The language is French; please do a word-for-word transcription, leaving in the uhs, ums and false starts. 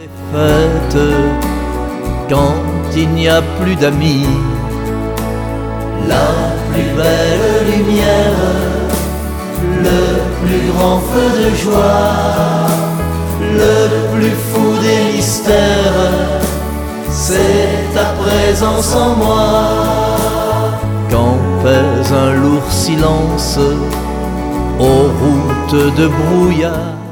Les fêtes, quand il n'y a plus d'amis, la plus belle lumière, le plus grand feu de joie, le plus fou des mystères, c'est ta présence en moi. Quand pèse un lourd silence aux routes de brouillard,